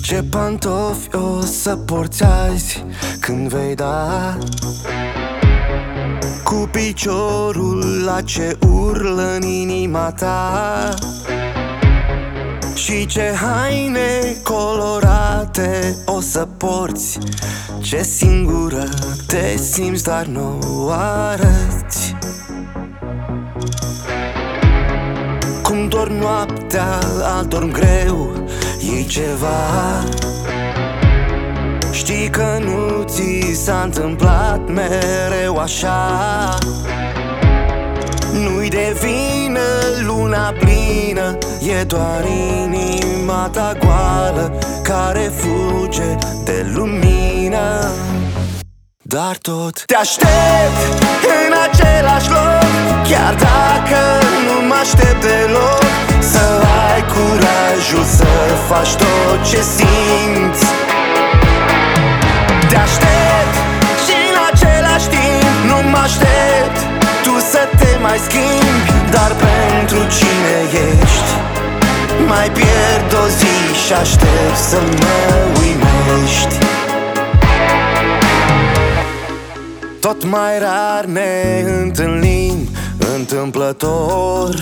Ce pantofi o să porți azi când vei da cu piciorul la ce urlă în inima ta? Și ce haine colorate o să porți? Ce singură te simți, dar nu o arăți. Cum dormi noaptea, adormi greu, e ceva. Știi că nu ți s-a întâmplat mereu așa. Nu-i de vină luna plină, e doar inima ta goală care fuge de lumină. Dar tot te aștept în același loc, chiar dacă nu mă aștept deloc. Să ai curajul să faci tot ce simți. Te aștept și în același timp nu mă aștept tu să te mai schimbi. Dar pentru cine ești, mai pierd o zi și aștept să mă uimești. Tot mai rar ne întâlnim întâmplător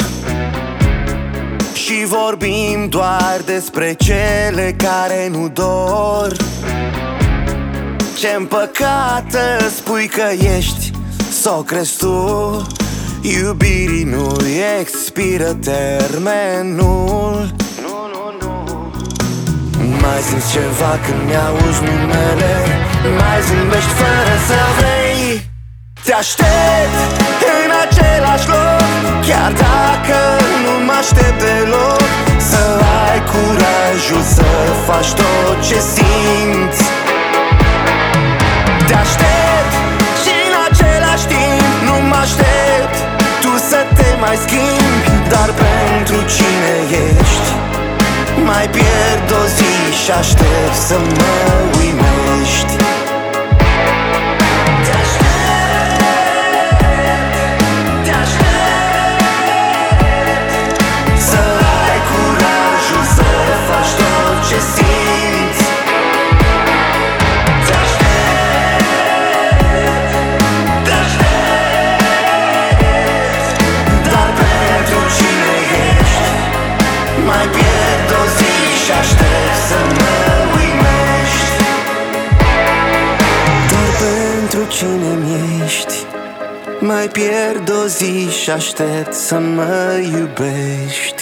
și vorbim doar despre cele care nu dor. Ce-mi păcată spui că ești, s-o crezi tu. Iubirii nu-i expiră termenul. Mai simți ceva când mi-auzi numele, mai zâmbești fără să vrei. Te aștept în același loc, chiar dacă nu mă aștept deloc. Să ai curajul să faci tot ce simți. Te aștept și în același timp nu mă aștept tu să te mai schimbi. Dar pentru cine ești, mai pierd o zi și aștept să mă uimești. Să ai curajul să faci tot ce simți. Dar pentru cine ești, mai pierd o zi și aștept să mă uimești. Dar pentru cine ești, mai pierd o zi și aștept să mă iubești.